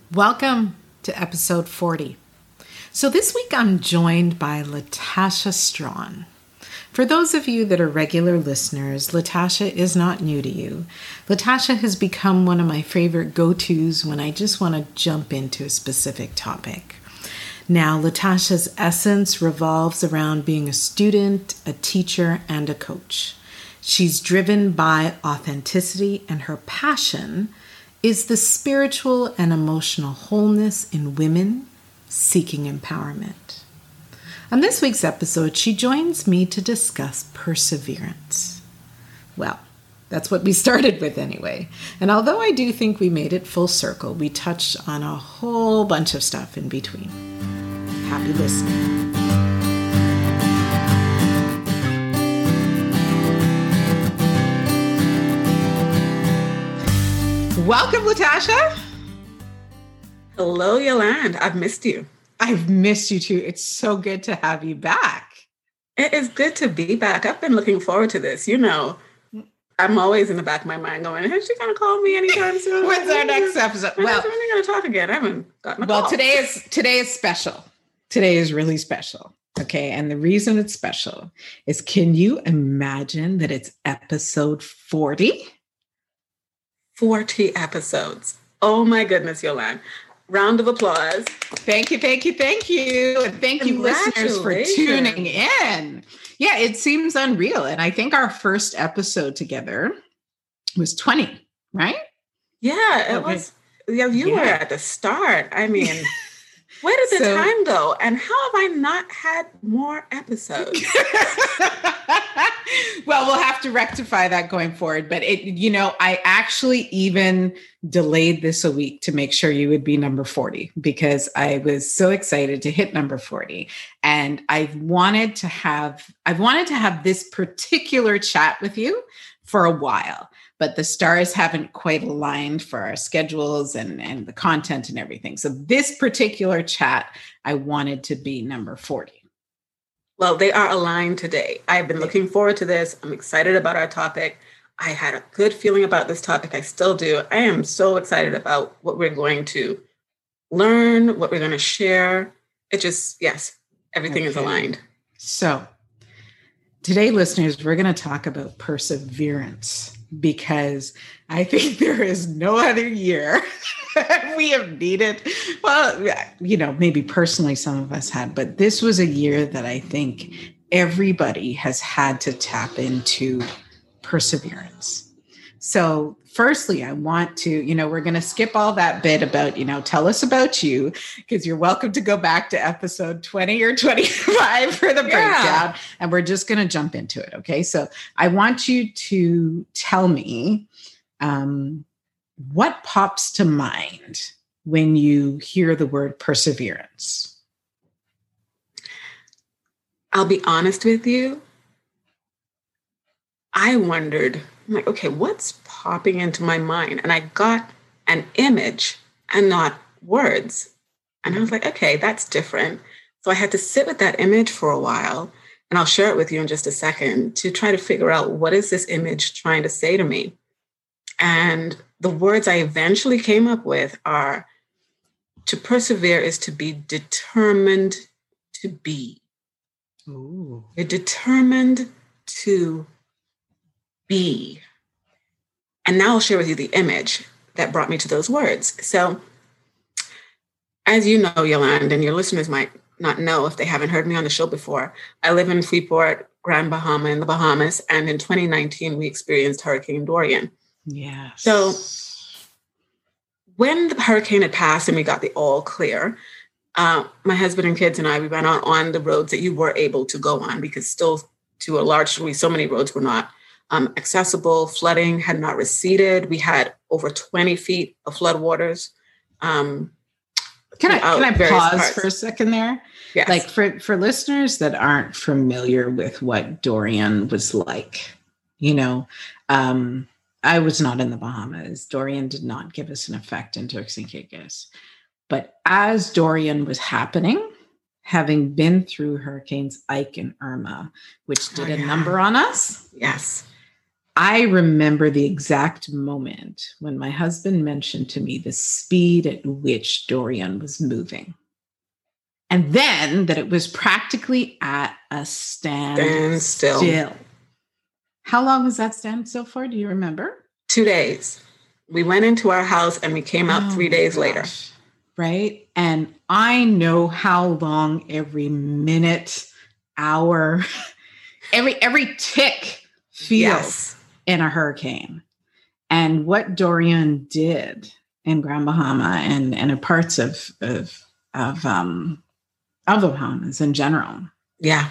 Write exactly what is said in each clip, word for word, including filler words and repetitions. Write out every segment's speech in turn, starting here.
Welcome to episode forty. So this week I'm joined by Latasha Strawn. For those of you that are regular listeners, Latasha is not new to you. Latasha has become one of my favorite go-tos when I just want to jump into a specific topic. Now, Latasha's essence revolves around being a student, a teacher, and a coach. She's driven by authenticity, and her passion is the spiritual and emotional wholeness in women seeking empowerment. On this week's episode, she joins me to discuss perseverance. Well, that's what we started with anyway. And although I do think we made it full circle, we touched on a whole bunch of stuff in between. Happy listening. Welcome, Latasha. Hello, Yolande. I've missed you. I've missed you too. It's so good to have you back. It is good to be back. I've been looking forward to this. You know, I'm always in the back of my mind going, is she going to call me anytime soon? When's our next episode? When well, are we going to talk again? I haven't gotten a well, call. today is today is special. Today is really special. Okay. And the reason it's special is, can you imagine that it's episode forty? forty episodes. Oh my goodness, Yolande. Round of applause. Thank you, thank you, thank you. And thank you, listeners, for tuning in. Yeah, it seems unreal. And I think our first episode together was twenty, right? Yeah, it okay. was. Yeah, you yeah. were at the start. I mean, where did the so, time go? And how have I not had more episodes? Well, we'll have to rectify that going forward. But it, you know, I actually even delayed this a week to make sure you would be number forty, because I was so excited to hit number forty. And I've wanted to have, I've wanted to have this particular chat with you for a while, but the stars haven't quite aligned for our schedules and, and the content and everything. So this particular chat, I wanted to be number forty. Well, they are aligned today. I've been looking forward to this. I'm excited about our topic. I had a good feeling about this topic. I still do. I am so excited about what we're going to learn, what we're going to share. It just, yes, everything okay. is aligned. So today, listeners, we're going to talk about perseverance, because I think there is no other year we have needed. Well, you know, maybe personally some of us had, but this was a year that I think everybody has had to tap into perseverance. So firstly, I want to, you know, we're going to skip all that bit about, you know, tell us about you, because you're welcome to go back to episode twenty or twenty-five for the yeah. breakdown. And we're just going to jump into it. Okay. So I want you to tell me um, what pops to mind when you hear the word perseverance. I'll be honest with you. I wondered, I'm like, okay, what's popping into my mind? And I got an image and not words. And I was like, okay, that's different. So I had to sit with that image for a while, and I'll share it with you in just a second, to try to figure out, what is this image trying to say to me? And the words I eventually came up with are, to persevere is to be determined to be. Ooh. You're determined to be. And now I'll share with you the image that brought me to those words. So, as you know, Yolande, and your listeners might not know if they haven't heard me on the show before, I live in Freeport, Grand Bahama in the Bahamas. And in twenty nineteen, we experienced Hurricane Dorian. Yeah. So when the hurricane had passed and we got the all clear, uh, my husband and kids and I, we went out on the roads that you were able to go on, because still to a large degree, so many roads were not um, accessible. Flooding had not receded. We had over twenty feet of floodwaters. Um, can I, can I pause parts. for a second there? Yes. Like for, for listeners that aren't familiar with what Dorian was like, you know, um, I was not in the Bahamas. Dorian did not give us an effect in Turks and Caicos. But as Dorian was happening, having been through Hurricanes Ike and Irma, which did oh, a yeah. number on us. Yes. I remember the exact moment when my husband mentioned to me the speed at which Dorian was moving. And then that it was practically at a standstill. Standstill. How long was that standstill for? Do you remember? Two days. We went into our house and we came out oh three days gosh. later. Right? And I know how long every minute, hour, every every tick feels yes. in a hurricane. And what Dorian did in Grand Bahama and, and in parts of of of um of the Bahamas in general. Yeah.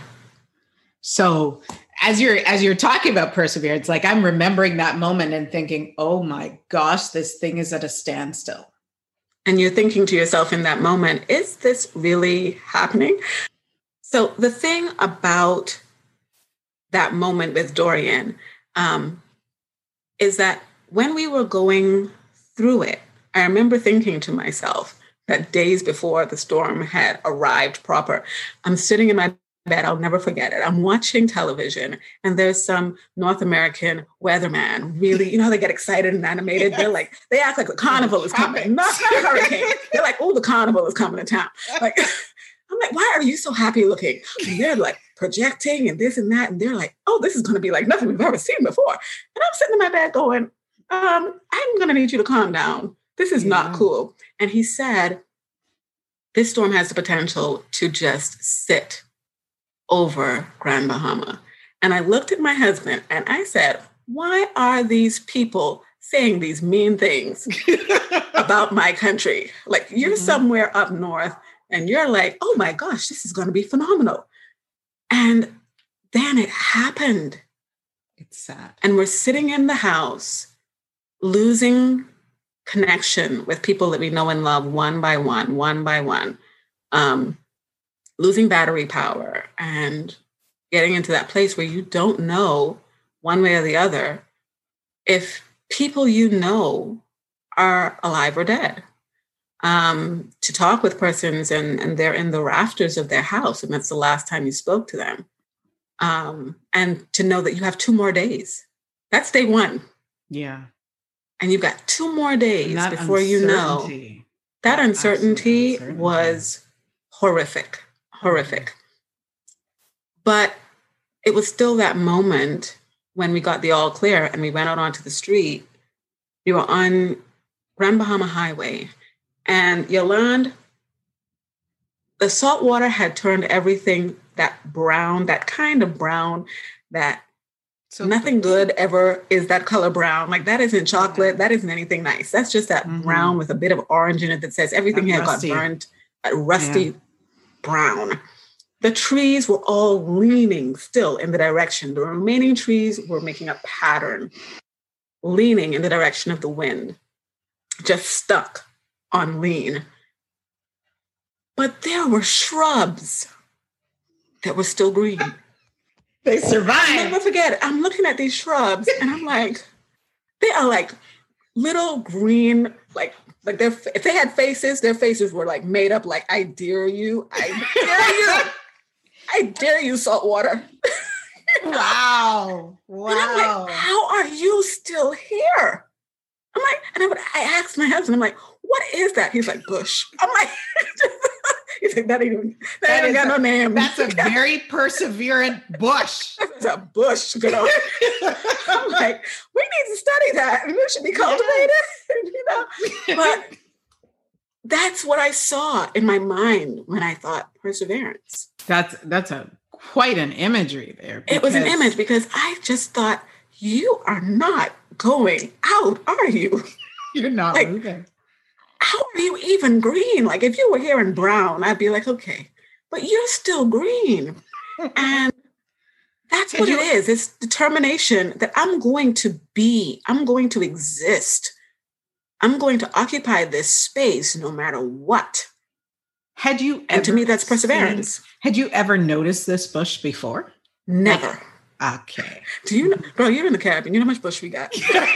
So as you're as you're talking about perseverance, like I'm remembering that moment and thinking, oh my gosh, this thing is at a standstill. And you're thinking to yourself in that moment, is this really happening? So the thing about that moment with Dorian um, is that when we were going through it, I remember thinking to myself that days before the storm had arrived proper, I'm sitting in my bed, I'll never forget it. I'm watching television and there's some North American weatherman, really, you know, they get excited and animated. Yes. They're like, they act like the carnival is coming, not a hurricane. They're like, oh, the carnival is coming to town. Like, I'm like, why are you so happy looking? And they're like projecting and this and that. And they're like, oh, this is going to be like nothing we've ever seen before. And I'm sitting in my bed going, um, I'm going to need you to calm down. This is yeah. not cool. And he said, this storm has the potential to just sit over Grand Bahama. And I looked at my husband and I said, why are these people saying these mean things about my country? Like you're mm-hmm. somewhere up north and you're like, oh my gosh, this is going to be phenomenal. And then it happened. It's sad. And we're sitting in the house, losing connection with people that we know and love one by one, one by one, um, losing battery power and getting into that place where you don't know one way or the other if people you know are alive or dead. Um, to talk with persons and, and they're in the rafters of their house and that's the last time you spoke to them. Um, and to know that you have two more days. That's day one. Yeah. And you've got two more days before you know. That uncertainty, uncertainty was horrific, horrific. But it was still that moment when we got the all clear and we went out onto the street. We were on Grand Bahama Highway. And Yolande, the salt water had turned everything that brown, that kind of brown, that so nothing good ever is that color brown. Like that isn't chocolate. That isn't anything nice. That's just that mm-hmm. brown with a bit of orange in it that says everything here got burned, that rusty yeah. brown. The trees were all leaning still in the direction. The remaining trees were making a pattern, leaning in the direction of the wind, just stuck on lean. But there were shrubs that were still green. They survived. I'll never forget it. I'm looking at these shrubs and I'm like, they are like little green, like, like they're, if they had faces, their faces were like made up like, I dare you, I dare you, I dare you, salt water. Wow. Wow. And I'm like, how are you still here? I'm like, and I, would, I asked my husband, I'm like, what is that? He's like, bush. I'm like, he's like, that ain't even, that, that ain't got a, no name. That's a very perseverant bush. That's a bush, girl. I'm like, we need to study that. And it should be cultivated, yes. you know? But that's what I saw in my mind when I thought perseverance. That's, that's a quite an imagery there. It was an image because I just thought, you are not going out, are you? You're not like, moving. How are you even green? Like if you were here in brown, I'd be like, okay, but you're still green. And that's what you, it is. It's determination that I'm going to be, I'm going to exist. I'm going to occupy this space no matter what. Had you And to me, that's perseverance. Seen, had you ever noticed this bush before? Never. Like, okay. Do you know, girl, you're in the cabin. You know how much bush we got?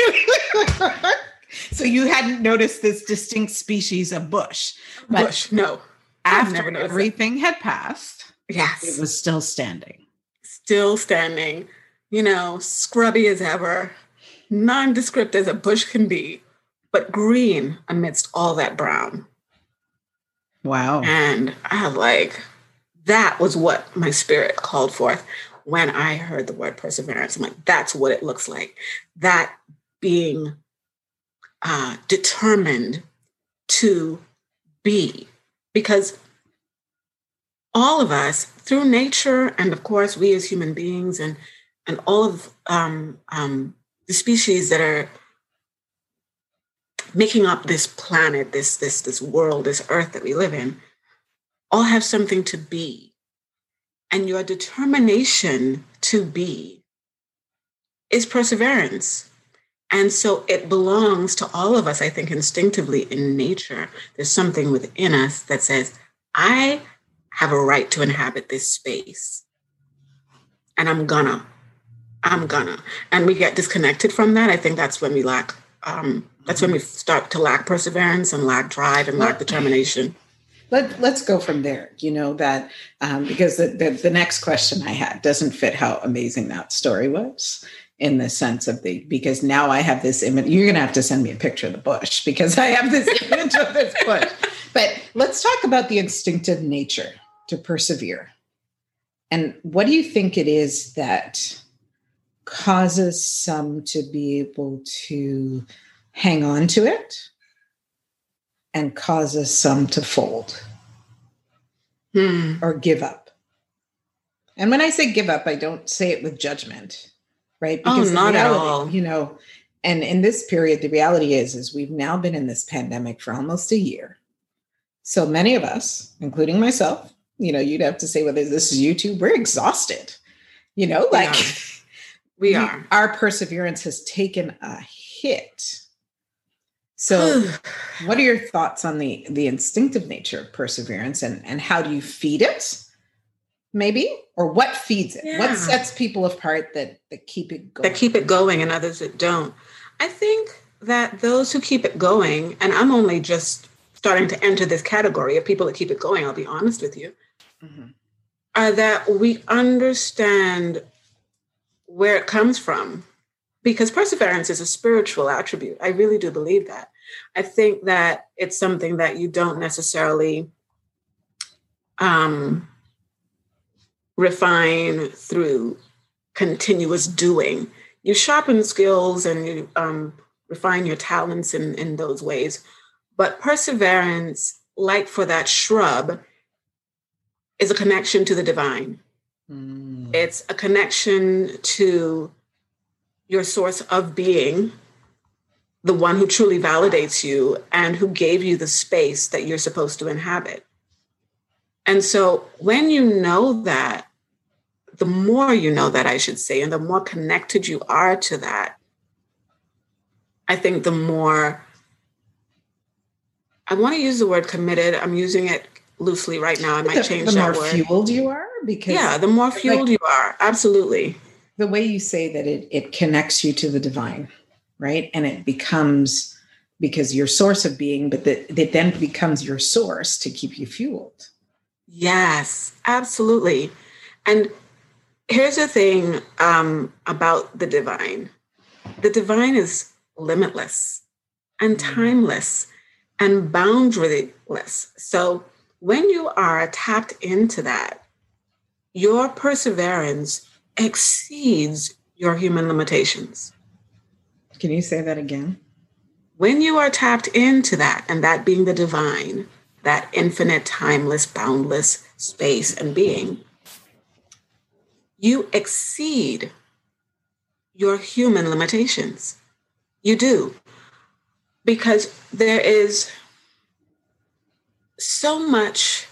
So you hadn't noticed this distinct species of bush. But bush, no. After everything it. had passed, yes, it was still standing. Still standing. you know, scrubby as ever, nondescript as a bush can be, but green amidst all that brown. Wow. And I was like, that was what my spirit called forth when I heard the word perseverance. I'm like, that's what it looks like. That being uh, determined to be. Because all of us, through nature, and of course, we as human beings, and, and all of um, um, the species that are making up this planet, this, this, this world, this earth that we live in, all have something to be. And your determination to be is perseverance. And so it belongs to all of us, I think, instinctively in nature. There's something within us that says, I have a right to inhabit this space. And I'm gonna, I'm gonna. And we get disconnected from that. I think that's when we lack, um, that's when we start to lack perseverance and lack drive and lack determination. Let, let's go from there, you know, that um, because the, the, the next question I had doesn't fit how amazing that story was in the sense of the, because now I have this image, you're going to have to send me a picture of the bush because I have this image of this bush. But let's talk about the instinctive nature to persevere. And what do you think it is that causes some to be able to hang on to it and causes some to fold hmm. or give up? And when I say give up, I don't say it with judgment, right? Because oh, not reality, at all. You know, and in this period, the reality is, is we've now been in this pandemic for almost a year. So many of us, including myself, you know, you'd have to say whether this is YouTube, we're exhausted, you know, like we are. We are. Our perseverance has taken a hit. So what are your thoughts on the, the instinctive nature of perseverance and, and how do you feed it? Maybe, or what feeds it? Yeah. What sets people apart that, that keep it going? That keep it going and others that don't. I think that those who keep it going, and I'm only just starting to enter this category of people that keep it going, I'll be honest with you, mm-hmm. are that we understand where it comes from. Because perseverance is a spiritual attribute. I really do believe that. I think that it's something that you don't necessarily um, refine through continuous doing. You sharpen skills and you um, refine your talents in, in those ways. But perseverance, like for that shrub, is a connection to the divine. Mm. It's a connection to your source of being, the one who truly validates you and who gave you the space that you're supposed to inhabit. And so when you know that, the more you know that, I should say, and the more connected you are to that, I think the more, I want to use the word committed. I'm using it loosely right now. I might the, change the that word. The more fueled you are? Because yeah, the more fueled like, you are. Absolutely. The way you say that it, it connects you to the divine, right? And it becomes, because your source of being, but that it then becomes your source to keep you fueled. Yes, absolutely. And here's the thing um, about the divine. The divine is limitless and timeless and boundaryless. So when you are tapped into that, your perseverance exceeds your human limitations. Can you say that again? When you are tapped into that, and that being the divine, that infinite, timeless, boundless space and being, you exceed your human limitations. You do. Because there is so much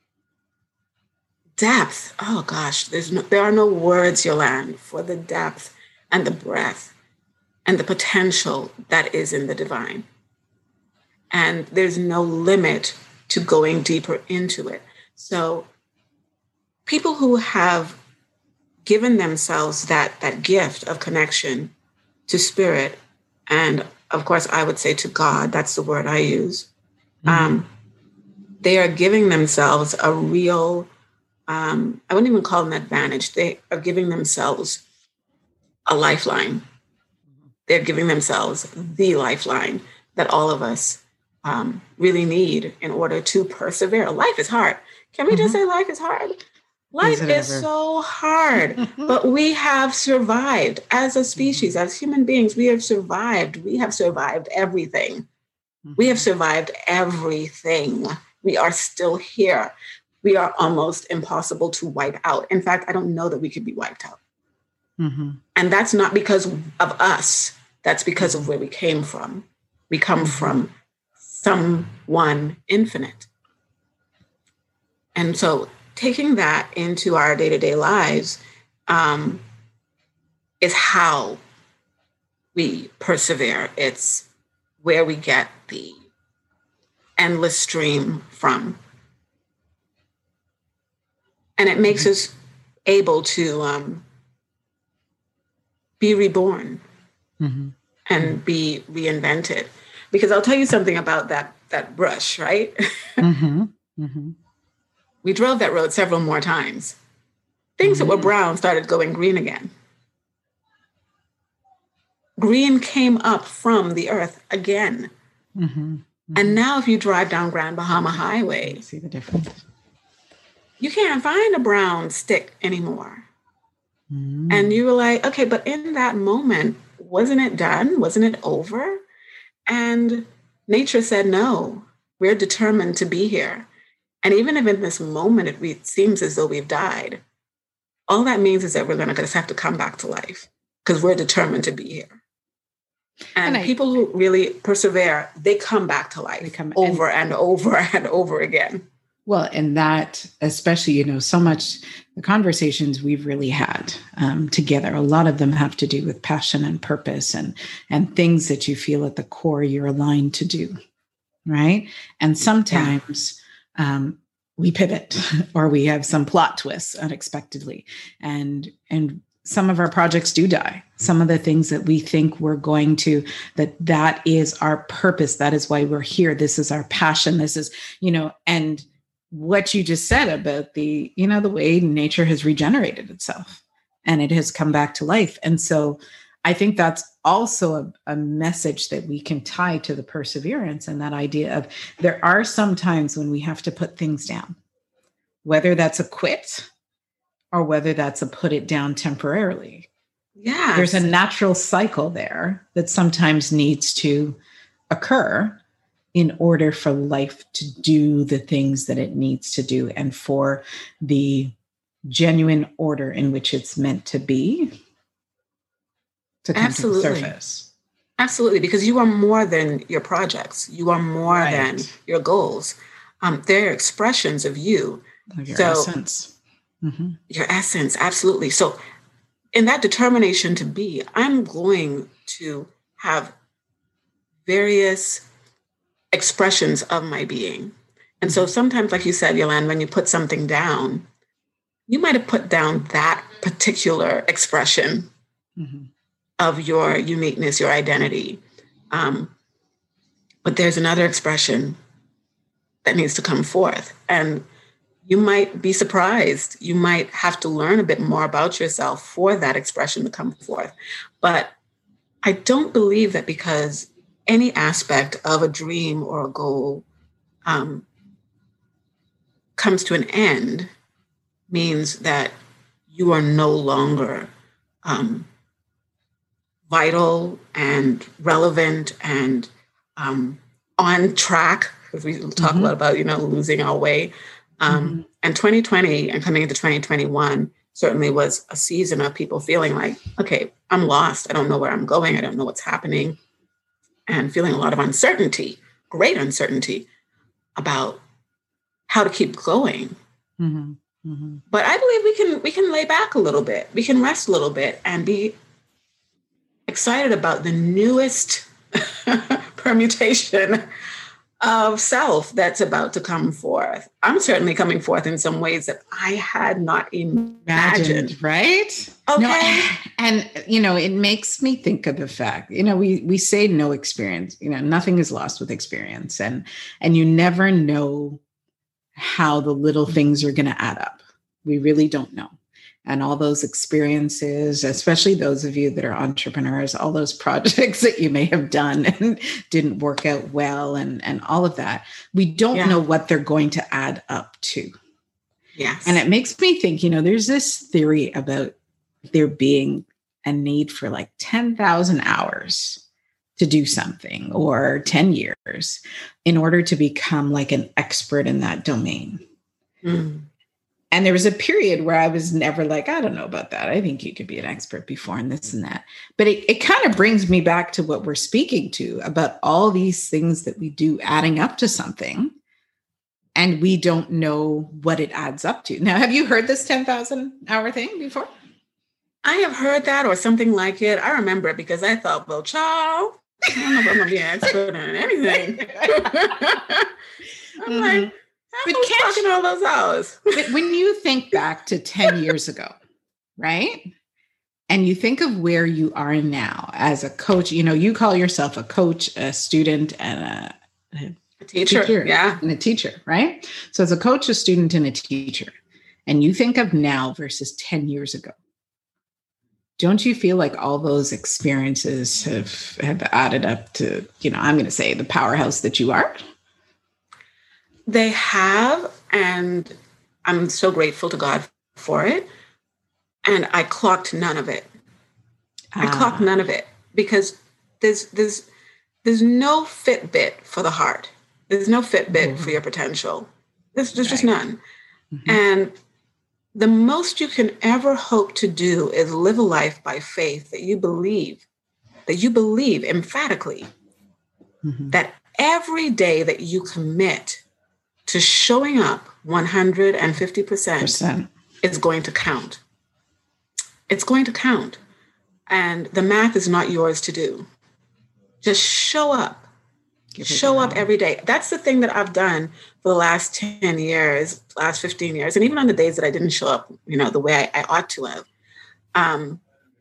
depth. Oh gosh, there's no, there are no words, Yolande, for the depth and the breadth and the potential that is in the divine. And there's no limit to going deeper into it. So people who have given themselves that, that gift of connection to spirit, and of course, I would say to God, that's the word I use. Mm-hmm. Um, they are giving themselves a real, um, I wouldn't even call them advantage. They are giving themselves a lifeline. They're giving themselves the lifeline that all of us um, really need in order to persevere. Life is hard. Can we mm-hmm. just say life is hard? Life is, is so hard, but we have survived as a species, mm-hmm. as human beings. We have survived. We have survived everything. Mm-hmm. We have survived everything. We are still here. We are almost impossible to wipe out. In fact, I don't know that we could be wiped out. Mm-hmm. And that's not because of us. That's because of where we came from. We come from someone infinite. And so taking that into our day-to-day lives um, is how we persevere. It's where we get the endless stream from. And it makes mm-hmm. us able to um, be reborn mm-hmm. and be reinvented. Because I'll tell you something about that, that brush, right? Mm-hmm. Mm-hmm. We drove that road several more times. Things mm-hmm. that were brown started going green again. Green came up from the earth again. Mm-hmm. Mm-hmm. And now if you drive down Grand Bahama Highway, see the difference. You can't find a brown stick anymore. Mm-hmm. And you were like, okay, but in that moment, wasn't it done? Wasn't it over? And nature said, no, we're determined to be here. And even if in this moment it, it seems as though we've died, all that means is that we're going to just have to come back to life because we're determined to be here. And, and I, people who really persevere, they come back to life they come, over and, and over and over again. Well, and that, especially, you know, so much the conversations we've really had um, together, a lot of them have to do with passion and purpose and, and things that you feel at the core you're aligned to do, right? And sometimes yeah. um, we pivot or we have some plot twists unexpectedly. And, and some of our projects do die. Some of the things that we think we're going to, that that is our purpose. That is why we're here. This is our passion. This is, you know, and what you just said about the, you know, the way nature has regenerated itself and it has come back to life. And so I think that's also a, a message that we can tie to the perseverance and that idea of there are some times when we have to put things down, whether that's a quit or whether that's a put it down temporarily. Yeah. There's a natural cycle there that sometimes needs to occur in order for life to do the things that it needs to do and for the genuine order in which it's meant to be to come Absolutely. To the surface. Absolutely, because you are more than your projects. You are more right. than your goals. Um, they're expressions of you. Of your so, essence. Mm-hmm. Your essence, absolutely. So in that determination to be, I'm going to have various expressions of my being. And so sometimes, like you said, Yolanda, when you put something down, you might have put down that particular expression mm-hmm. of your uniqueness, your identity. Um, but there's another expression that needs to come forth. And you might be surprised. You might have to learn a bit more about yourself for that expression to come forth. But I don't believe that because any aspect of a dream or a goal um, comes to an end means that you are no longer um, vital and relevant and um, on track, because we talk mm-hmm. a lot about, you know, losing our way. Um, mm-hmm. And twenty twenty and coming into twenty twenty-one certainly was a season of people feeling like, okay, I'm lost. I don't know where I'm going. I don't know what's happening. And feeling a lot of uncertainty, great uncertainty about how to keep going. Mm-hmm. Mm-hmm. But I believe we can we can lay back a little bit. We can rest a little bit and be excited about the newest permutation of self that's about to come forth. I'm certainly coming forth in some ways that I had not imagined. imagined right? Okay. No, and, and, you know, it makes me think of the fact, you know, we, we say no experience, you know, nothing is lost with experience. And, and you never know how the little things are going to add up. We really don't know. and all those experiences, especially those of you that are entrepreneurs, all those projects that you may have done and didn't work out well, and, and all of that, we don't yeah. know what they're going to add up to. Yes. And it makes me think, you know, there's this theory about there being a need for like ten thousand hours to do something, or ten years in order to become like an expert in that domain. Mm. And there was a period where I was never like, I don't know about that. I think you could be an expert before and this and that. But it, it kind of brings me back to what we're speaking to about all these things that we do adding up to something, and we don't know what it adds up to. Now, have you heard this ten thousand hour thing before? I have heard that or something like it. I remember it because I thought, well, child, I don't know if I'm going to be an expert in anything. I'm mm-hmm. like, but talking all those hours. But when you think back to ten years ago, right? And you think of where you are now as a coach, you know, you call yourself a coach, a student, and a, a, a teacher, teacher. Yeah. And a teacher, right? So as a coach, a student, and a teacher, and you think of now versus ten years ago, don't you feel like all those experiences have, have added up to, you know, I'm going to say the powerhouse that you are? They have, and I'm so grateful to God for it. And I clocked none of it. Ah. I clocked none of it because there's there's there's no Fitbit for the heart. There's no Fitbit mm-hmm. for your potential. There's, there's right. just none. Mm-hmm. And the most you can ever hope to do is live a life by faith that you believe, that you believe emphatically mm-hmm. that every day that you commit to showing up one hundred fifty percent Percent. Is going to count. It's going to count. And the math is not yours to do. Just show up. Show up every day. That's the thing that I've done for the last ten years, last fifteen years. And even on the days that I didn't show up, you know, the way I, I ought to have. Um,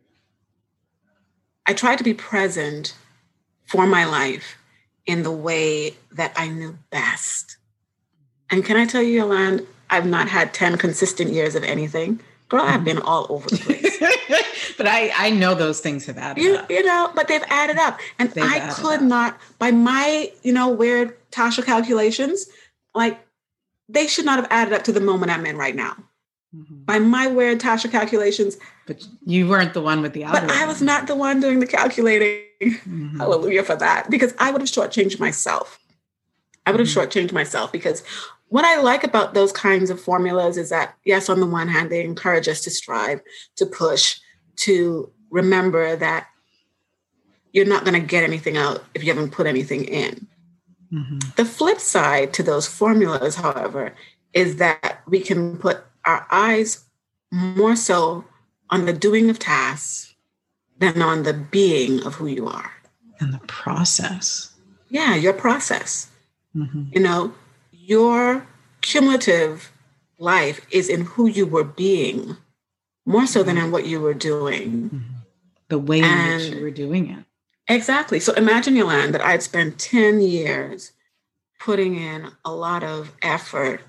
I tried to be present for my life in the way that I knew best. And can I tell you, Yolande, I've not had ten consistent years of anything. Girl, I've been all over the place. But I, I know those things have added you, up. You know, but they've added up. And they've I could up. not, by my, you know, weird Tasha calculations, like they should not have added up to the moment I'm in right now. Mm-hmm. By my weird Tasha calculations. But you weren't the one with the algorithm. But I was not the one doing the calculating. Mm-hmm. Hallelujah for that. Because I would have shortchanged myself. I would have mm-hmm. shortchanged myself because what I like about those kinds of formulas is that, yes, on the one hand, they encourage us to strive, to push, to remember that you're not going to get anything out if you haven't put anything in. Mm-hmm. The flip side to those formulas, however, is that we can put our eyes more so on the doing of tasks than on the being of who you are. And the process. Yeah, your process. Mm-hmm. You know, your cumulative life is in who you were being, more so than in what you were doing. Mm-hmm. The way in which you were doing it. Exactly. So imagine, Yolande, that I'd spent ten years putting in a lot of effort,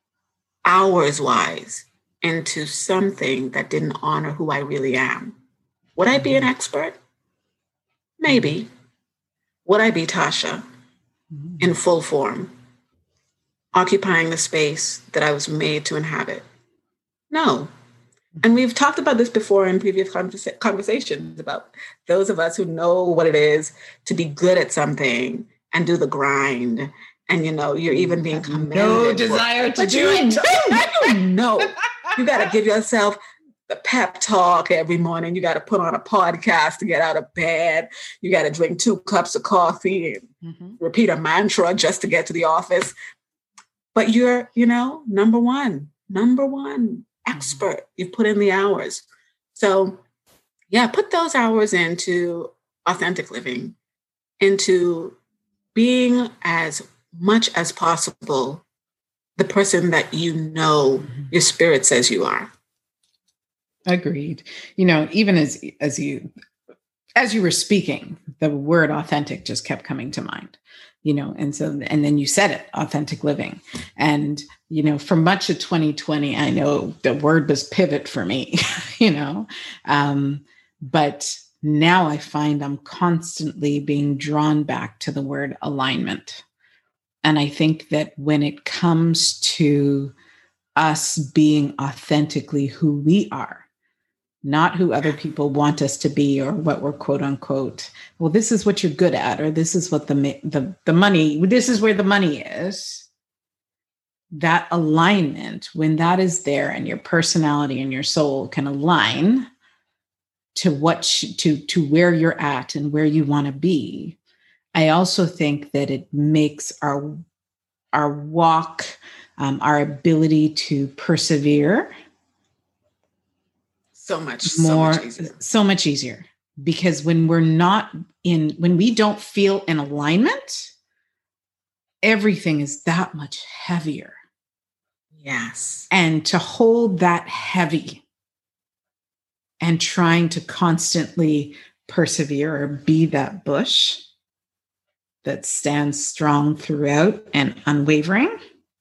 hours-wise, into something that didn't honor who I really am. Would I be an expert? Maybe. Would I be Tasha in full form, occupying the space that I was made to inhabit? No. And we've talked about this before in previous conversa- conversations about those of us who know what it is to be good at something and do the grind. And, you know, you're even being commended. No desire for, to do it. You know, you got to give yourself the pep talk every morning. You got to put on a podcast to get out of bed. You got to drink two cups of coffee and mm-hmm. repeat a mantra just to get to the office. But you're, you know, number one, number one expert. Mm-hmm. You've put in the hours. So, yeah, put those hours into authentic living, into being as much as possible the person that you know mm-hmm. your spirit says you are. Agreed. You know, even as as you as you were speaking, the word authentic just kept coming to mind. you know, and so, and then you said it, authentic living. And, you know, for much of twenty twenty, I know the word was pivot for me, you know, um, but now I find I'm constantly being drawn back to the word alignment. And I think that when it comes to us being authentically who we are, not who other people want us to be or what we're quote unquote, well, this is what you're good at, or this is what the, the, the money, this is where the money is. That alignment, when that is there and your personality and your soul can align to what, sh- to, to where you're at and where you want to be, I also think that it makes our, our walk, um, our ability to persevere so much, more, so much easier. So much easier. Because when we're not in, when we don't feel in alignment, everything is that much heavier. Yes. And to hold that heavy and trying to constantly persevere or be that bush that stands strong throughout and unwavering.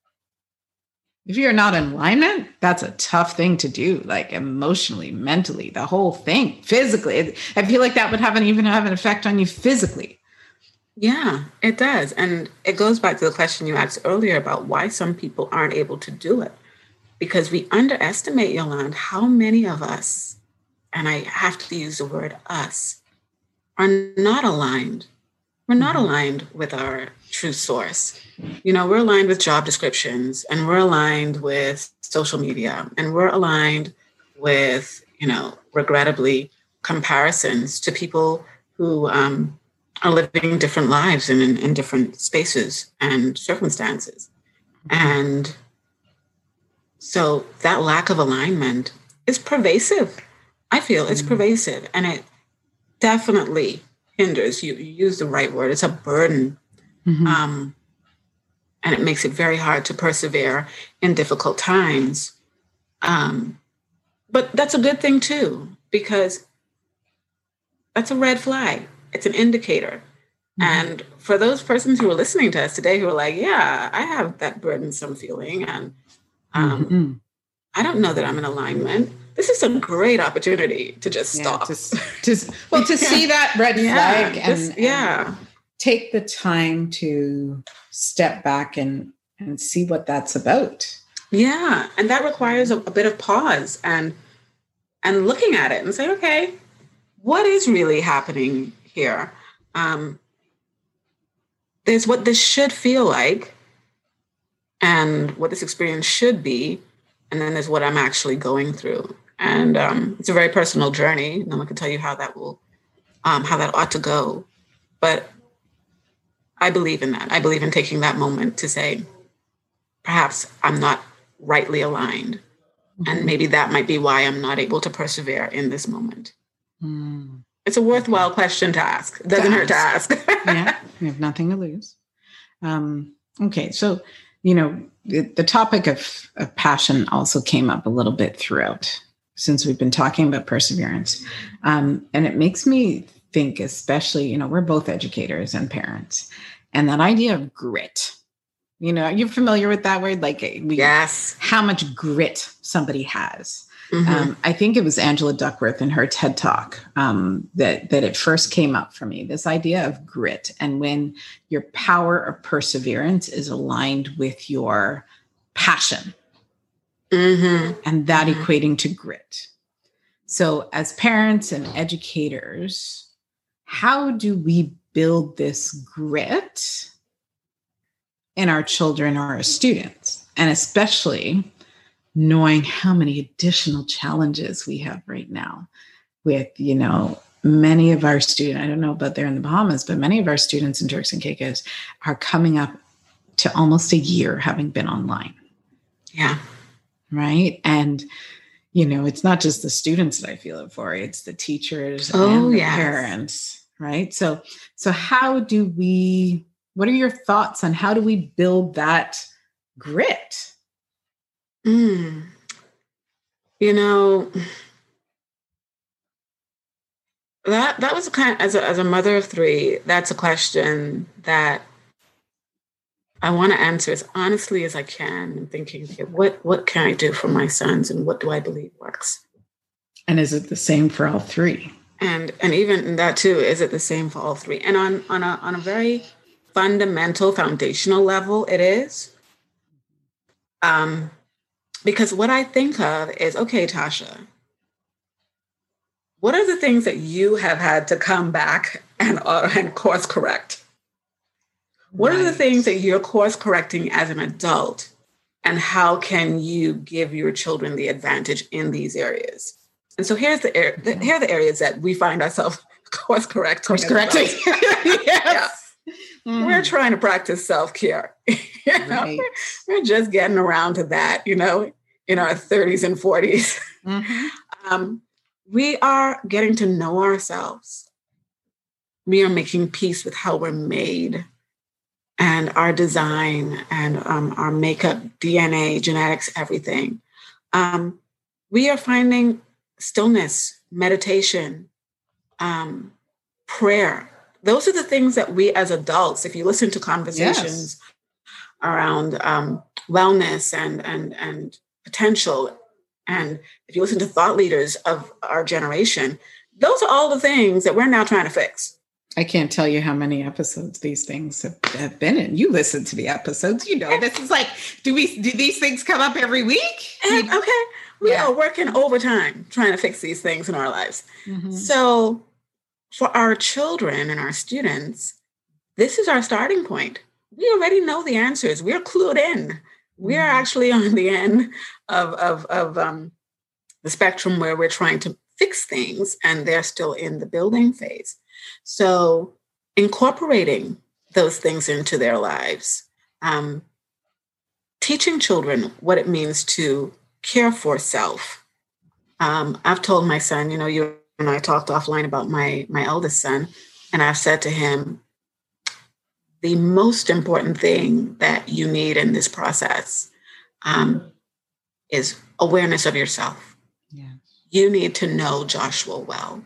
If you're not in alignment, that's a tough thing to do, like emotionally, mentally, the whole thing, physically. I feel like that would have an, even have an effect on you physically. Yeah, it does. And it goes back to the question you asked earlier about why some people aren't able to do it. Because we underestimate, Yolande, how many of us, and I have to use the word us, are not aligned. We're not mm-hmm. aligned with our true source. You know, we're aligned with job descriptions, and we're aligned with social media, and we're aligned with, you know, regrettably, comparisons to people who um, are living different lives and in, in different spaces and circumstances. And so that lack of alignment is pervasive. I feel it's mm-hmm. pervasive, and it definitely hinders you. You use the right word. It's a burden. Mm-hmm. Um, and it makes it very hard to persevere in difficult times. Um, but that's a good thing too, because that's a red flag. It's an indicator. Mm-hmm. And for those persons who are listening to us today who are like, yeah, I have that burdensome feeling, and um, mm-hmm. I don't know that I'm in alignment. This is a great opportunity to just yeah, stop. Just, just well, to see that red yeah, flag and, just, yeah. and take the time to step back and, and see what that's about. Yeah. And that requires a, a bit of pause and, and looking at it and say, okay, what is really happening here? Um, there's what this should feel like and what this experience should be. And then there's what I'm actually going through. And um, it's a very personal journey. No one can tell you how that will, um, how that ought to go. But I believe in that. I believe in taking that moment to say, perhaps I'm not rightly aligned. Mm-hmm. And maybe that might be why I'm not able to persevere in this moment. Mm. It's a worthwhile okay. question to ask. It doesn't to hurt ask. to ask. Yeah, you have nothing to lose. Um, okay, so, you know, the, the topic of, of passion also came up a little bit throughout since we've been talking about perseverance. Um, and it makes me think, especially, you know, we're both educators and parents, and that idea of grit, you know, you're familiar with that word? Like, we, yes, how much grit somebody has. Mm-hmm. Um, I think it was Angela Duckworth in her TED Talk um, that, that it first came up for me, this idea of grit. And when your power of perseverance is aligned with your passion, mm-hmm. and that mm-hmm. equating to grit. So as parents and educators, how do we build this grit in our children or our students? And especially knowing how many additional challenges we have right now with, you know, many of our students, I don't know about there in the Bahamas, but many of our students in Turks and Caicos are coming up to almost a year having been online. Yeah. Right. And, you know, it's not just the students that I feel it for, it's the teachers oh, and the yes. parents. Right. So, so how do we, what are your thoughts on how do we build that grit? Mm. You know, that that was kind of, as a as a mother of three, that's a question that I want to answer as honestly as I can and thinking, okay, what, what can I do for my sons and what do I believe works? And is it the same for all three? And and even in that too, is it the same for all three? And on, on a on a very fundamental, foundational level, it is. Um, because what I think of is, okay, Tasha, what are the things that you have had to come back and, uh, and course correct? What right. are the things that you're course correcting as an adult? And how can you give your children the advantage in these areas? And so here's the, er- the here are the areas that we find ourselves course correcting. Course correcting. Yes. Yeah. Mm. We're trying to practice self-care. you know? Right. We're just getting around to that, you know, in our thirties and forties. Mm-hmm. Um, we are getting to know ourselves. We are making peace with how we're made and our design and um, our makeup, D N A, genetics, everything. Um, we are finding stillness, meditation, um, prayer. Those are the things that we as adults, if you listen to conversations yes. around um, wellness and, and, and potential, and if you listen to thought leaders of our generation, those are all the things that we're now trying to fix. I can't tell you how many episodes these things have, have been in. You listen to the episodes, you know, this is like, do we, do these things come up every week? And, okay. We yeah. are working overtime trying to fix these things in our lives. Mm-hmm. So for our children and our students, this is our starting point. We already know the answers. We're clued in. Mm-hmm. We are actually on the end of, of, of um, the spectrum where we're trying to fix things and they're still in the building phase. So incorporating those things into their lives, um, teaching children what it means to care for self. Um, I've told my son, you know, you and I talked offline about my, my eldest son, and I've said to him, the most important thing that you need in this process um, is awareness of yourself. Yeah. You need to know Joshua well.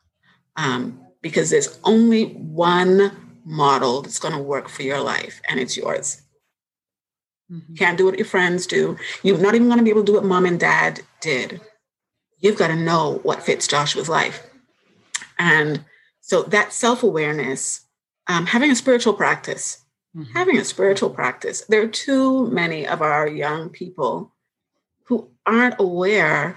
Um, because there's only one model that's going to work for your life, and it's yours. Mm-hmm. Can't do what your friends do. You're not even going to be able to do what mom and dad did. You've got to know what fits Joshua's life. And so that self-awareness, um, having a spiritual practice, mm-hmm. having a spiritual practice. There are too many of our young people who aren't aware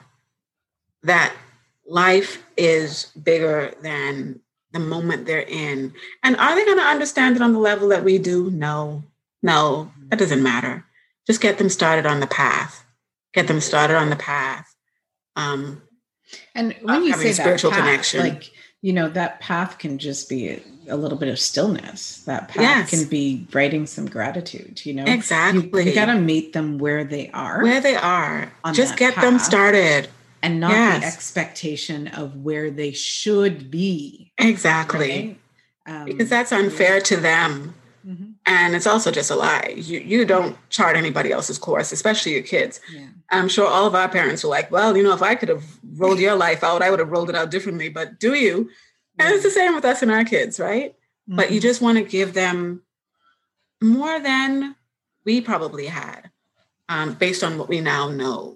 that life is bigger than the moment they're in. And are they going to understand it on the level that we do? No, no, that doesn't matter. Just get them started on the path. Get them started on the path. Um, and when you say spiritual that path, connection, like, you know, that path can just be a, a little bit of stillness. That path yes. can be writing some gratitude, you know? Exactly. You, you got to meet them where they are. Where they are. Just get path. them started. And not yes. the expectation of where they should be. Exactly. Right? Um, because that's unfair to them. Mm-hmm. And it's also just a lie. You you don't chart anybody else's course, especially your kids. Yeah. I'm sure all of our parents were like, well, you know, if I could have rolled your life out, I would have rolled it out differently. But do you? And yeah. it's the same with us and our kids, right? Mm-hmm. But you just want to give them more than we probably had, um, based on what we now know.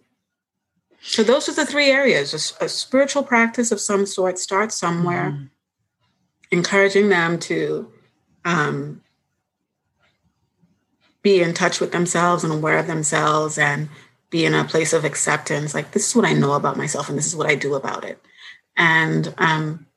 So those are the three areas. A, a spiritual practice of some sort, start somewhere, mm-hmm. encouraging them to um, be in touch with themselves and aware of themselves and be in a place of acceptance. Like, this is what I know about myself and this is what I do about it. And um,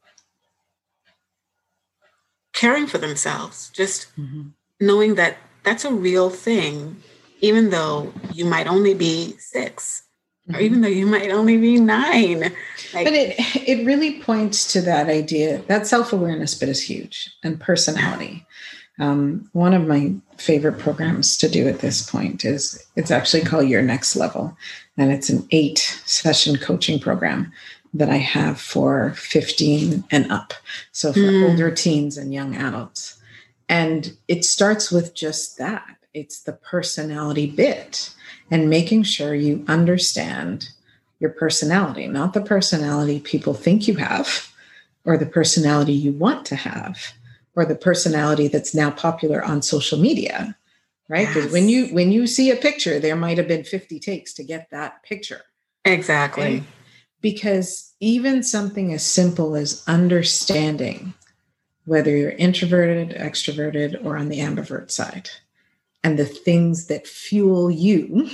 caring for themselves, just mm-hmm. knowing that that's a real thing, even though you might only be six. Or even though you might only be nine. Like, but it it really points to that idea, that self-awareness bit is huge, and personality. Um, one of my favorite programs to do at this point is, it's actually called Your Next Level. And it's an eight session coaching program that I have for fifteen and up. So for mm. older teens and young adults. And it starts with just that. It's the personality bit. And making sure you understand your personality, not the personality people think you have, or the personality you want to have, or the personality that's now popular on social media, right? Because Yes. when you when you see a picture, there might have been fifty takes to get that picture. Exactly. Right? Because even something as simple as understanding whether you're introverted, extroverted, or on the ambivert side, and the things that fuel you,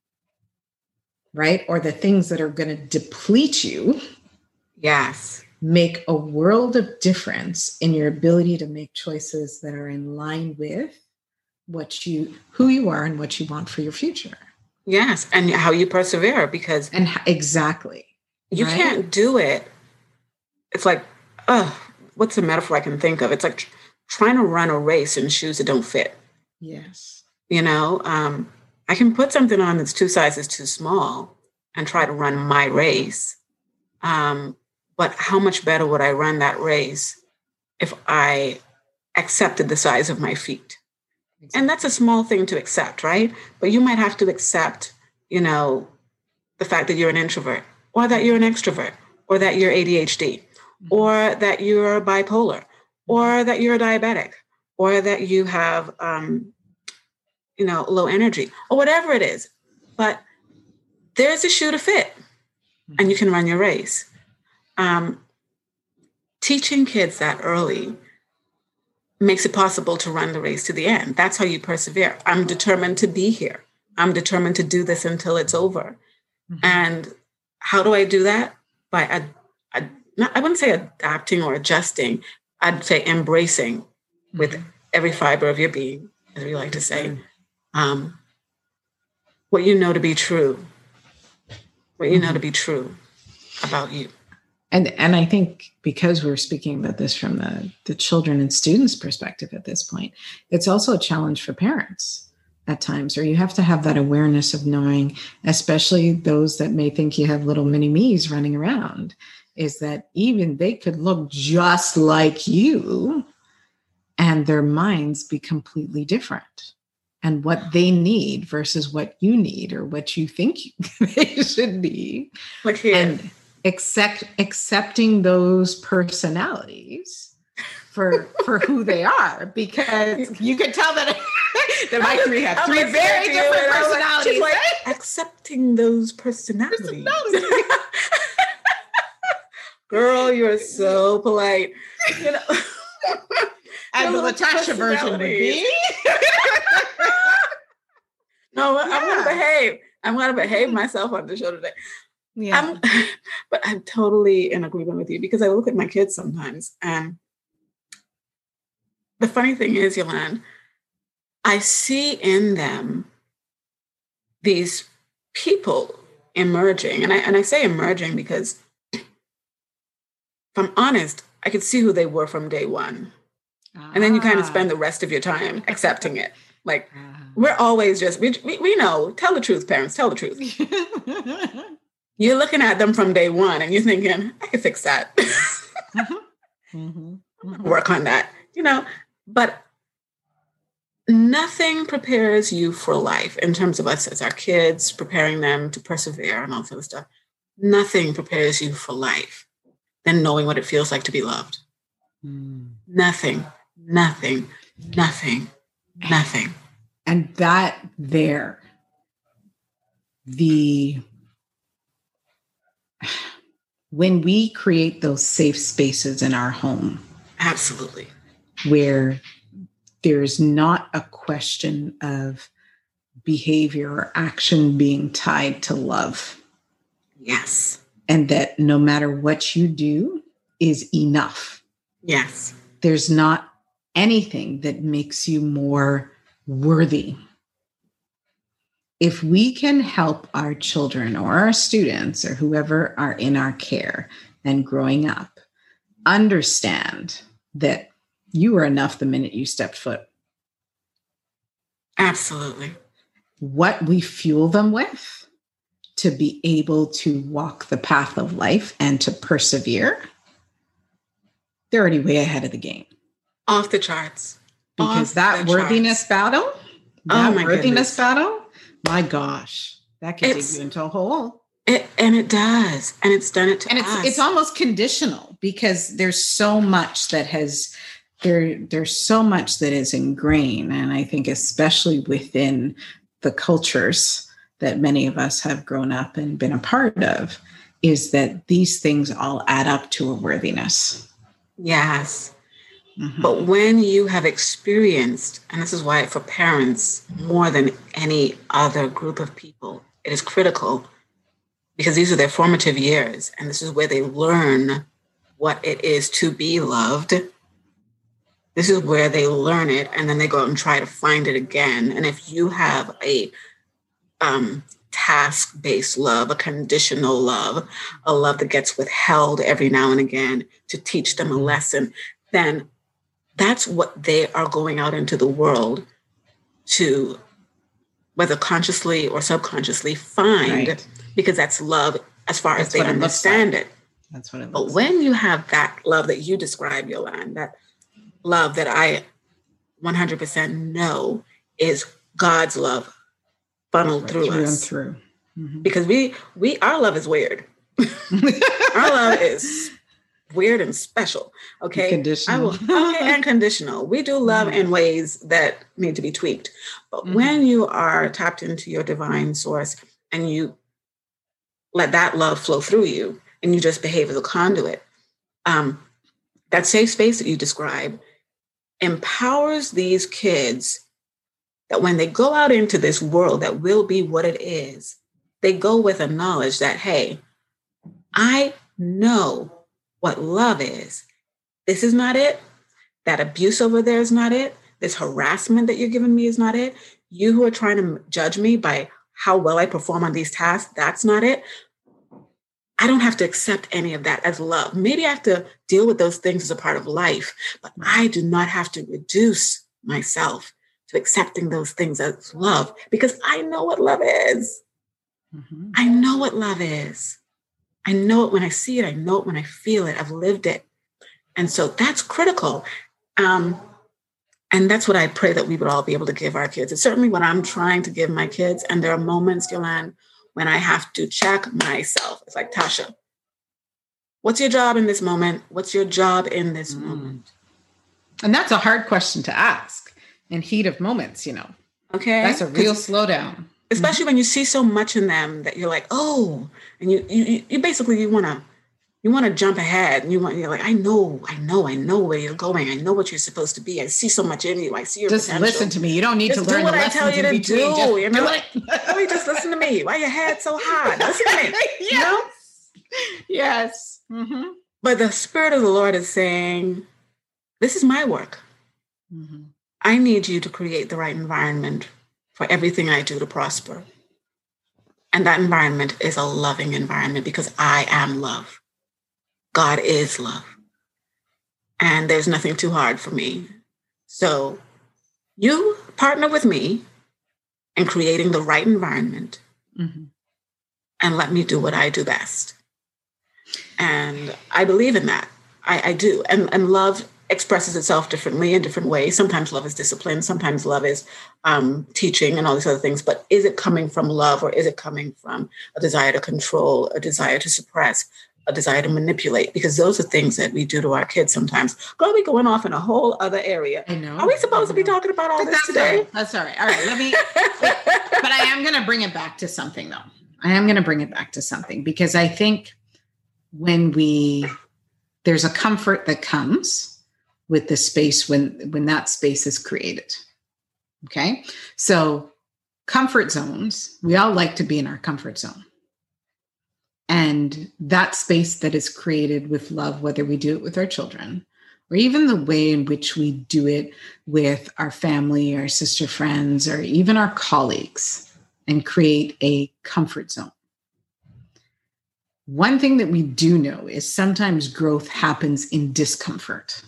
right? Or the things that are going to deplete you. Yes. Make a world of difference in your ability to make choices that are in line with what you, who you are and what you want for your future. Yes. And how you persevere, because and exactly. You right? can't do it. It's like, uh, what's the metaphor I can think of? It's like tr- trying to run a race in shoes that don't fit. Yes. You know, um, I can put something on that's two sizes too small and try to run my race. Um, but how much better would I run that race if I accepted the size of my feet? Exactly. And that's a small thing to accept, right? But you might have to accept, you know, the fact that you're an introvert, or that you're an extrovert, or that you're A D H D, mm-hmm. or that you're bipolar, or that you're a diabetic, or that you have, um, you know, low energy, or whatever it is. But there's a shoe to fit, mm-hmm. and you can run your race. Um, teaching kids that early makes it possible to run the race to the end. That's how you persevere. I'm determined to be here. I'm determined to do this until it's over. Mm-hmm. And how do I do that? By, ad, ad, not, I wouldn't say adapting or adjusting. I'd say embracing mm-hmm. with every fiber of your being, as we like to say, mm-hmm. um, what you know to be true, what you mm-hmm. know to be true about you. And and I think because we're speaking about this from the, the children and students' perspective at this point, it's also a challenge for parents at times, or you have to have that awareness of knowing, especially those that may think you have little mini me's running around, is that even they could look just like you and their minds be completely different. And what they need versus what you need or what you think they should be. Like here. And accept, accepting those personalities for for who they are, because you could tell that, that my three have three very different personalities. Like, right? Accepting those personalities. personalities. Girl, you're so polite. You know, and the Latasha version would be. No, yeah. I'm gonna behave. I'm gonna behave myself on the show today. Yeah, I'm, but I'm totally in agreement with you, because I look at my kids sometimes, and the funny thing is, Yolande, I see in them these people emerging, and I and I say emerging because, if I'm honest, I could see who they were from day one, ah. and then you kind of spend the rest of your time accepting it. Like ah. we're always just we, we we know. Tell the truth, parents. Tell the truth. You're looking at them from day one and you're thinking, I can fix that. mm-hmm. Mm-hmm. Work on that, you know, but nothing prepares you for life in terms of us as our kids, preparing them to persevere and all that sort of stuff. Nothing prepares you for life than knowing what it feels like to be loved. Mm. Nothing, nothing, nothing, nothing. And that there, the... when we create those safe spaces in our home, absolutely, where there's not a question of behavior or action being tied to love. Yes. And that no matter what you do is enough. Yes. There's not anything that makes you more worthy. If we can help our children or our students or whoever are in our care and growing up understand that you were enough the minute you stepped foot. Absolutely. What we fuel them with to be able to walk the path of life and to persevere, they're already way ahead of the game. Off the charts. Because Off that worthiness charts. battle, that oh my worthiness goodness. battle, my gosh, that can dig you into a hole. It, and it does. And it's done it to and it's, us. It's almost conditional, because there's so much that has there, there's so much that is ingrained. And I think especially within the cultures that many of us have grown up and been a part of, is that these things all add up to a worthiness. Yes. Mm-hmm. But when you have experienced, and this is why for parents, more than any other group of people, it is critical because these are their formative years. And this is where they learn what it is to be loved. This is where they learn it. And then they go out and try to find it again. And if you have a um, task-based love, a conditional love, a love that gets withheld every now and again to teach them a lesson, then that's what they are going out into the world to, whether consciously or subconsciously, find, right. Because that's love as far that's as they understand it. That's what it looks But like. when you have that love that you describe, Yolande, that love that I one hundred percent know is God's love funneled right, through, through us. And through. Mm-hmm. Because we, we, our love is weird. Our love is weird and special. Okay. Conditional. I will, okay, and conditional. We do love mm-hmm. in ways that need to be tweaked. But mm-hmm. when you are tapped into your divine source and you let that love flow through you and you just behave as a conduit, um, that safe space that you describe empowers these kids that when they go out into this world that will be what it is, they go with a knowledge that, hey, I know what love is. This is not it. That abuse over there is not it. This harassment that you're giving me is not it. You who are trying to judge me by how well I perform on these tasks, that's not it. I don't have to accept any of that as love. Maybe I have to deal with those things as a part of life, but I do not have to reduce myself to accepting those things as love because I know what love is. Mm-hmm. I know what love is. I know it when I see it. I know it when I feel it. I've lived it. And so that's critical. Um, and that's what I pray that we would all be able to give our kids. It's certainly what I'm trying to give my kids. And there are moments, Yolande, when I have to check myself. It's like, Tasha, what's your job in this moment? What's your job in this mm. moment? And that's a hard question to ask in heat of moments, you know. Okay. That's a real slowdown. Especially mm-hmm. when you see so much in them that you're like, oh, and you you, you basically, you want to you want to jump ahead and you want, you're like, I know, I know, I know where you're going. I know what you're supposed to be. I see so much in you. I see your just potential. listen to me. You don't need just to learn do what the I tell you to do. Just you know, like, oh, just listen to me. Why your head so high? Listen to me. Yes. You know? Yes. Mm-hmm. But the Spirit of the Lord is saying, this is my work. Mm-hmm. I need you to create the right environment for everything I do to prosper. And that environment is a loving environment because I am love. God is love. And there's nothing too hard for me. So you partner with me in creating the right environment mm-hmm. and let me do what I do best. And I believe in that. I, I do. And, and love expresses itself differently in different ways. Sometimes love is discipline. Sometimes love is um, teaching and all these other things. But is it coming from love or is it coming from a desire to control, a desire to suppress, a desire to manipulate? Because those are things that we do to our kids sometimes. Girl, we going off in a whole other area. I know. Are we supposed to be talking about all this That's today? All right. That's all right. All right. Let me. But I am going to bring it back to something, though. I am going to bring it back to something because I think when we, there's a comfort that comes with the space when, when that space is created. Okay. So comfort zones, we all like to be in our comfort zone. And that space that is created with love, whether we do it with our children, or even the way in which we do it with our family, our sister friends, or even our colleagues, and create a comfort zone. One thing that we do know is sometimes growth happens in discomfort.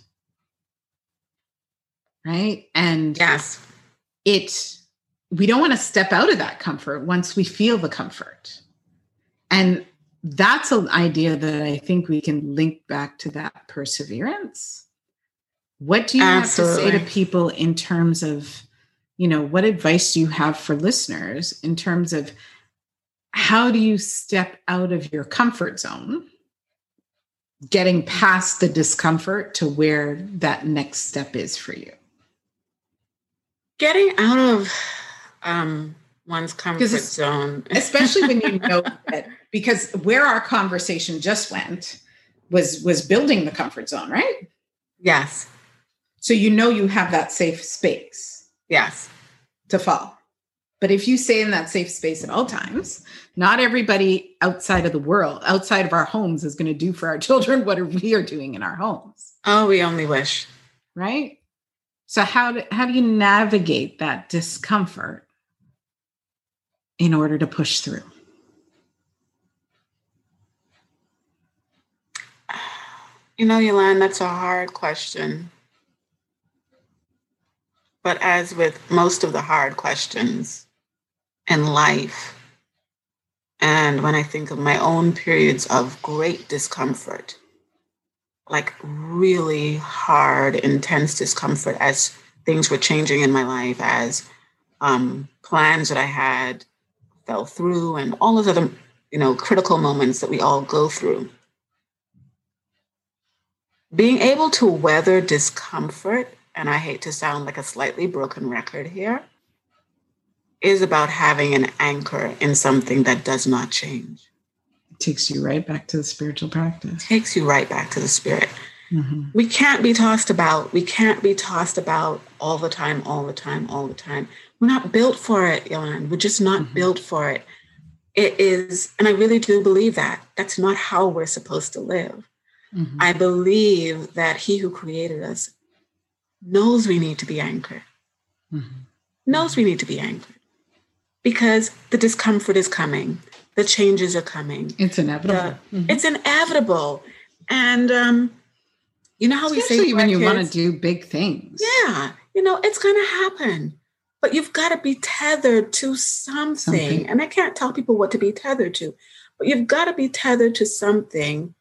Right? And yes, it, we don't want to step out of that comfort once we feel the comfort. And that's an idea that I think we can link back to that perseverance. What do you Absolutely. have to say to people in terms of, you know, what advice do you have for listeners in terms of how do you step out of your comfort zone getting past the discomfort to where that next step is for you? Getting out of um, one's comfort zone. Especially when you know that, because where our conversation just went was, was building the comfort zone, right? Yes. So you know you have that safe space. Yes. To fall. But if you stay in that safe space at all times, not everybody outside of the world, outside of our homes, is going to do for our children what we are doing in our homes. Oh, we only wish. Right? So how do, how do you navigate that discomfort in order to push through? You know, Yolanda, that's a hard question. But as with most of the hard questions in life, and when I think of my own periods of great discomfort, like really hard, intense discomfort as things were changing in my life, as um, plans that I had fell through, and all those other, you know, critical moments that we all go through. Being able to weather discomfort, and I hate to sound like a slightly broken record here, is about having an anchor in something that does not change. It takes you right back to the spiritual practice. Takes you right back to the spirit. Mm-hmm. We can't be tossed about. We can't be tossed about all the time, all the time, all the time. We're not built for it, Yolanda. We're just not mm-hmm. built for it. It is, and I really do believe that. That's not how we're supposed to live. Mm-hmm. I believe that he who created us knows we need to be anchored. Mm-hmm. Knows we need to be anchored. Because the discomfort is coming. The changes are coming. It's inevitable. The, mm-hmm. It's inevitable. And um, you know how Especially we say when you kids, want to do big things. Yeah. You know, it's going to happen. But you've got to be tethered to something. something. And I can't tell people what to be tethered to. But you've got to be tethered to something.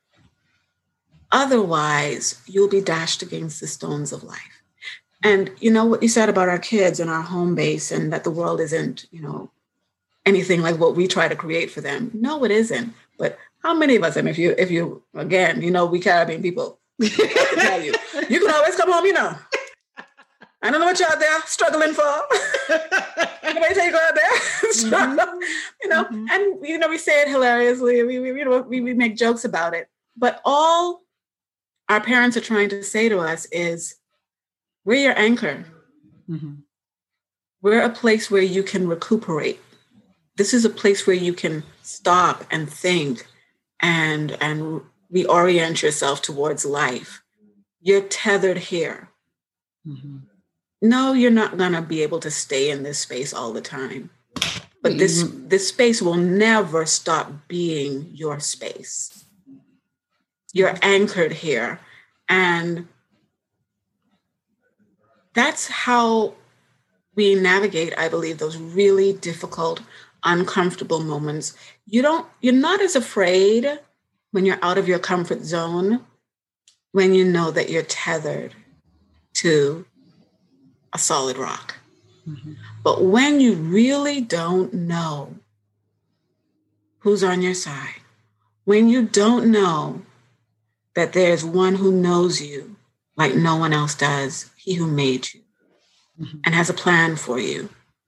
Otherwise, you'll be dashed against the stones of life. And you know what you said about our kids and our home base, and that the world isn't, you know, anything like what we try to create for them. No, it isn't. But how many of us, and if you, if you, again, you know, we Caribbean people, I have to tell you, you can always come home, you know. I don't know what you're out there struggling for. Anybody tell you go out there? Struggle, mm-hmm. you know, mm-hmm. and, you know, we say it hilariously. We, we, you know, we, we make jokes about it. But all our parents are trying to say to us is, we're your anchor. Mm-hmm. We're a place where you can recuperate. This is a place where you can stop and think and, and reorient yourself towards life. You're tethered here. Mm-hmm. No, you're not going to be able to stay in this space all the time. But this, this space will never stop being your space. You're anchored here. And that's how we navigate, I believe, those really difficult, uncomfortable moments. You don't, you're not as afraid when you're out of your comfort zone, when you know that you're tethered to a solid rock. Mm-hmm. But when you really don't know who's on your side, when you don't know that there's one who knows you like no one else does, he who made you, mm-hmm. and has a plan for you,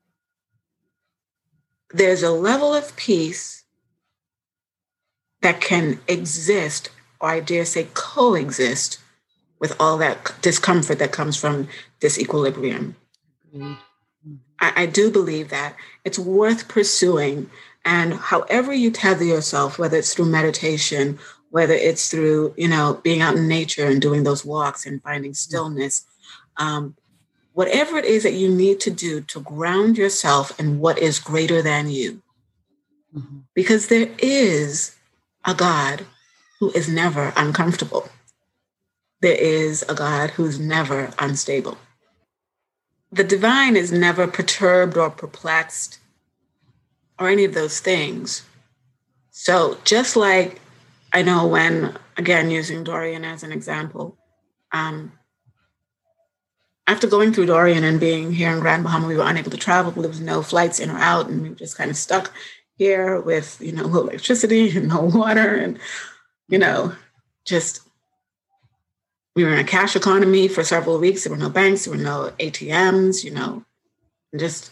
there's a level of peace that can exist, or I dare say coexist, with all that discomfort that comes from disequilibrium. Mm-hmm. I, I do believe that it's worth pursuing. And however you tether yourself, whether it's through meditation, whether it's through, you know, being out in nature and doing those walks and finding stillness, um, whatever it is that you need to do to ground yourself in what is greater than you. Mm-hmm. Because there is a God who is never uncomfortable. There is a God who's never unstable. The divine is never perturbed or perplexed or any of those things. So just like I know when, again, using Dorian as an example, um, after going through Dorian and being here in Grand Bahama, we were unable to travel. There was no flights in or out, and we were just kind of stuck here with, you know, no electricity and no water and, you know, just we were in a cash economy for several weeks. There were no banks, there were no A T Ms, you know, just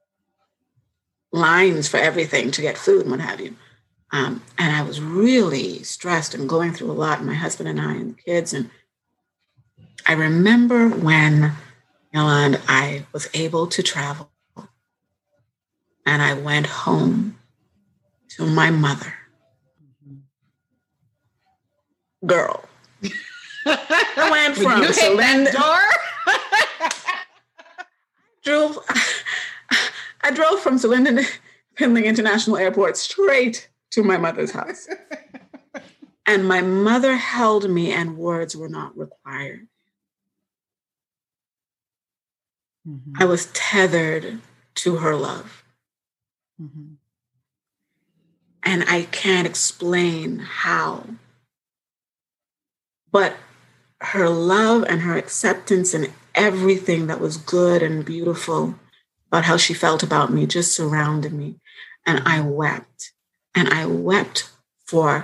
lines for everything to get food and what have you. Um, and I was really stressed and going through a lot, my husband and I and the kids. And I remember when Yolanda, I was able to travel and I went home to my mother. Girl. I went from you hit that door. drove, I drove from Linden Pinling International Airport straight to my mother's house. And my mother held me and words were not required. Mm-hmm. I was tethered to her love. Mm-hmm. And I can't explain how. But her love and her acceptance and everything that was good and beautiful about how she felt about me just surrounded me. And I wept. And I wept for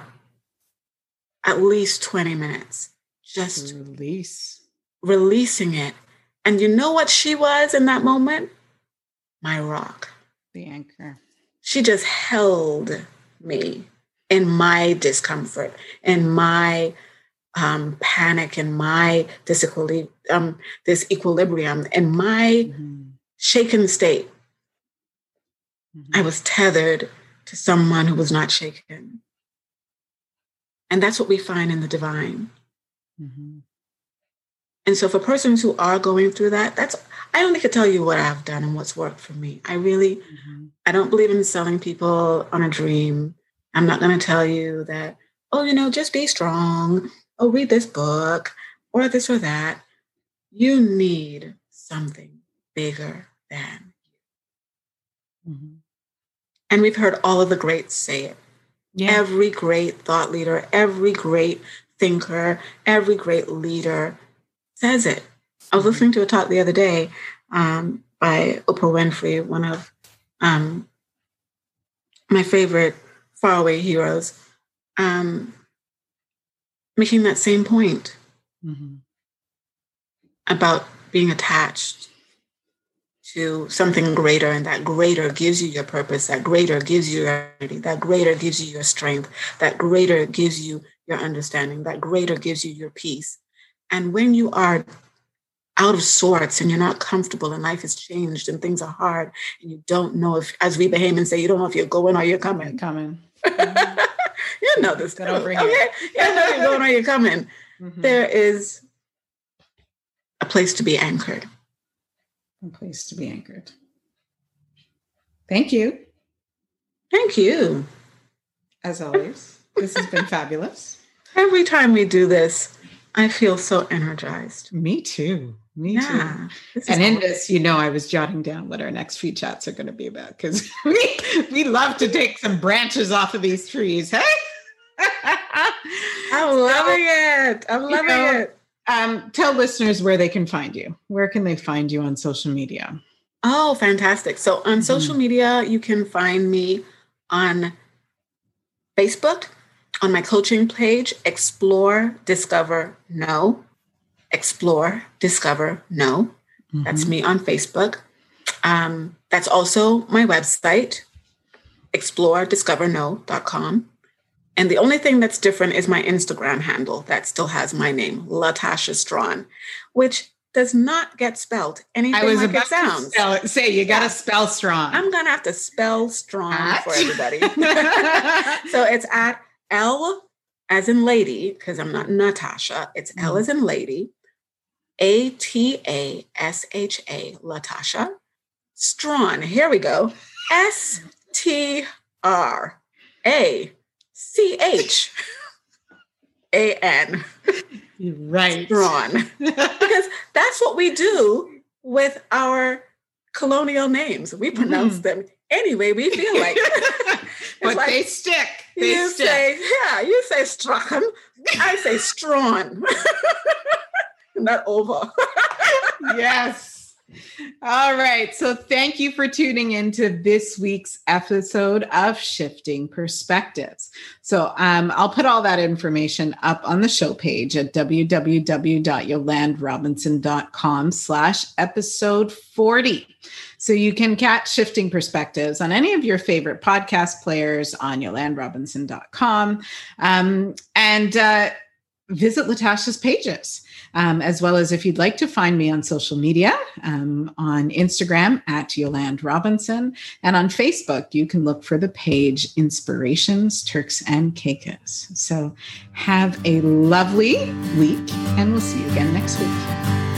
at least twenty minutes, just release, releasing it. And you know what she was in that moment? My rock. The anchor. She just held me in my discomfort, in my um, panic, in my disequil- um, disequilibrium, in my mm-hmm. shaken state. Mm-hmm. I was tethered to someone who was not shaken. And that's what we find in the divine. Mm-hmm. And so for persons who are going through that, that's, I only could tell you what I've done and what's worked for me. I really, mm-hmm. I don't believe in selling people on a dream. I'm not going to tell you that, oh, you know, just be strong. Oh, read this book or this or that. You need something bigger than you. Mm-hmm. And we've heard all of the greats say it. Yeah. Every great thought leader, every great thinker, every great leader says it. I was listening to a talk the other day um, by Oprah Winfrey, one of um, my favorite faraway heroes, um, making that same point mm-hmm. about being attached to something greater, and that greater gives you your purpose, that greater gives you your identity, that greater gives you your strength, that greater gives you your understanding, that greater gives you your peace. And when you are out of sorts and you're not comfortable and life has changed and things are hard and you don't know if, as we Bahamians say, you don't know if you're going or you're coming. You're coming. Mm-hmm. You know this. Get over here. Okay? You know you're going or you're coming. Mm-hmm. There is a place to be anchored. A place to be anchored. Thank you. Thank you. As always, this has been fabulous. Every time we do this, I feel so energized. Me too. Me yeah, too. And in this, you know, I was jotting down what our next few chats are going to be about because we, we love to take some branches off of these trees. Hey, I'm loving it. I'm loving you know, it. Um, tell listeners where they can find you. Where can they find you on social media? Oh, fantastic. So on mm-hmm. social media, you can find me on Facebook, on my coaching page, Explore, Discover, Know. Explore, Discover, Know. Mm-hmm. That's me on Facebook. Um, that's also my website, explore discover know dot com. And the only thing that's different is my Instagram handle that still has my name, LaTasha Strawn, which does not get spelled anything I was like about it sounds. To spell it. Say, you got to yeah. spell Strawn. I'm going to have to spell Strawn at? for everybody. So it's at L as in lady, because I'm not Natasha. It's mm. L as in lady, A T A S H A, LaTasha. Strawn, here we go. S T R A C H A N. Right. Strawn. Because that's what we do with our colonial names. We pronounce mm. them any way we feel like. But like, they stick. They you stick. Say, yeah, you say Strawn. I say Strawn. Not over. Yes. All right. So thank you for tuning into this week's episode of Shifting Perspectives. So um, I'll put all that information up on the show page at www.yolandrobinson.com slash episode 40. So you can catch Shifting Perspectives on any of your favorite podcast players, on yolande robinson dot com, um, and uh, visit Latasha's pages. Um, as well as if you'd like to find me on social media, um, on Instagram at Yolande Robinson, and on Facebook, you can look for the page Inspirations, Turks and Caicos. So have a lovely week, and we'll see you again next week.